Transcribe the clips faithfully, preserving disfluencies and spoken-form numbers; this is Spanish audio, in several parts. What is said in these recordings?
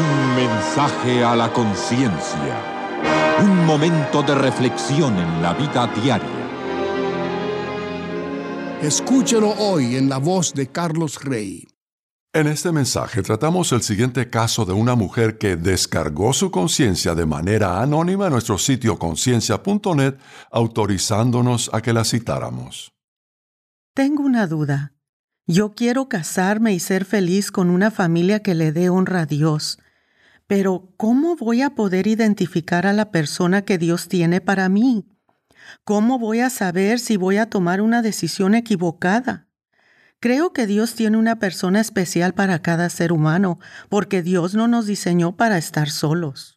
Un mensaje a la conciencia. Un momento de reflexión en la vida diaria. Escúchelo hoy en la voz de Carlos Rey. En este mensaje tratamos el siguiente caso de una mujer que descargó su conciencia de manera anónima en nuestro sitio conciencia punto net, autorizándonos a que la citáramos. Tengo una duda. Yo quiero casarme y ser feliz con una familia que le dé honra a Dios. Pero, ¿cómo voy a poder identificar a la persona que Dios tiene para mí? ¿Cómo voy a saber si voy a tomar una decisión equivocada? Creo que Dios tiene una persona especial para cada ser humano, porque Dios no nos diseñó para estar solos.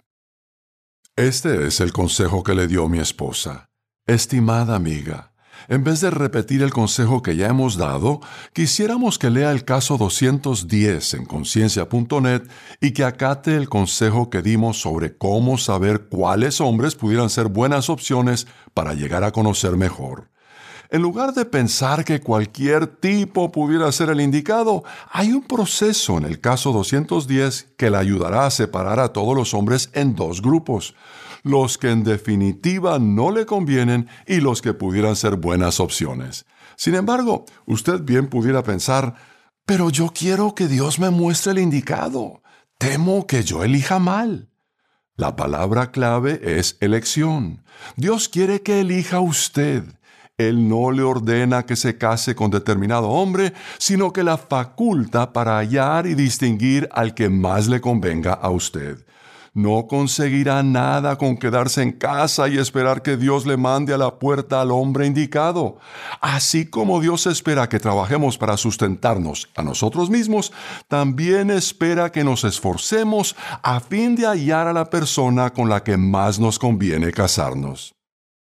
Este es el consejo que le dio mi esposa. Estimada amiga, en vez de repetir el consejo que ya hemos dado, quisiéramos que lea el caso doscientos diez en conciencia punto net y que acate el consejo que dimos sobre cómo saber cuáles hombres pudieran ser buenas opciones para llegar a conocer mejor. En lugar de pensar que cualquier tipo pudiera ser el indicado, hay un proceso en el caso doscientos diez que le ayudará a separar a todos los hombres en dos grupos: los que en definitiva no le convienen y los que pudieran ser buenas opciones. Sin embargo, usted bien pudiera pensar, pero yo quiero que Dios me muestre el indicado. Temo que yo elija mal. La palabra clave es elección. Dios quiere que elija usted. Él no le ordena que se case con determinado hombre, sino que la faculta para hallar y distinguir al que más le convenga a usted. No conseguirá nada con quedarse en casa y esperar que Dios le mande a la puerta al hombre indicado. Así como Dios espera que trabajemos para sustentarnos a nosotros mismos, también espera que nos esforcemos a fin de hallar a la persona con la que más nos conviene casarnos.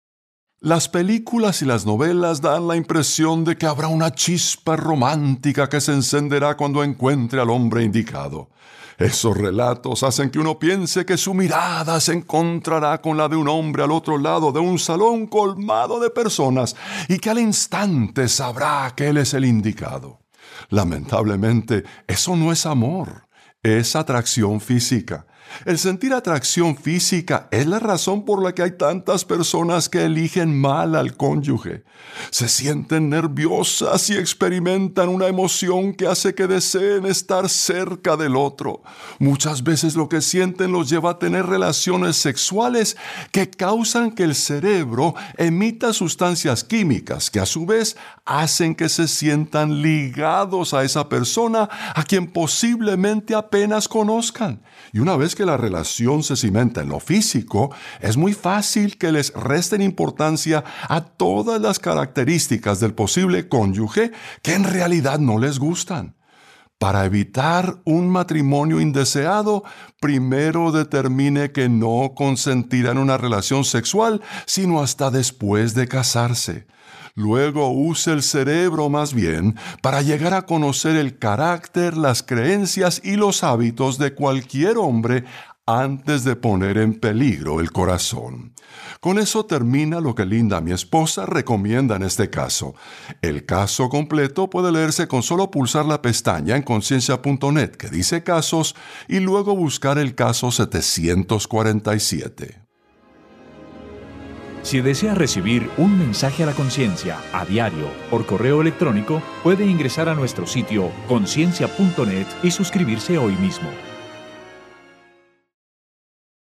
Las películas y las novelas dan la impresión de que habrá una chispa romántica que se encenderá cuando encuentre al hombre indicado. Esos relatos hacen que uno piense que su mirada se encontrará con la de un hombre al otro lado de un salón colmado de personas y que al instante sabrá que él es el indicado. Lamentablemente, eso no es amor, es atracción física. El sentir atracción física es la razón por la que hay tantas personas que eligen mal al cónyuge. Se sienten nerviosas y experimentan una emoción que hace que deseen estar cerca del otro. Muchas veces lo que sienten los lleva a tener relaciones sexuales que causan que el cerebro emita sustancias químicas que a su vez hacen que se sientan ligados a esa persona a quien posiblemente apenas conozcan. Y una vez que la relación se cimenta en lo físico, es muy fácil que les resten importancia a todas las características del posible cónyuge que en realidad no les gustan. Para evitar un matrimonio indeseado, primero determine que no consentirá en una relación sexual, sino hasta después de casarse. Luego use el cerebro más bien para llegar a conocer el carácter, las creencias y los hábitos de cualquier hombre antes de poner en peligro el corazón. Con eso termina lo que Linda, mi esposa, recomienda en este caso. El caso completo puede leerse con solo pulsar la pestaña en conciencia punto net que dice casos y luego buscar el caso setecientos cuarenta y siete. Si desea recibir un mensaje a la conciencia a diario por correo electrónico, puede ingresar a nuestro sitio conciencia punto net y suscribirse hoy mismo.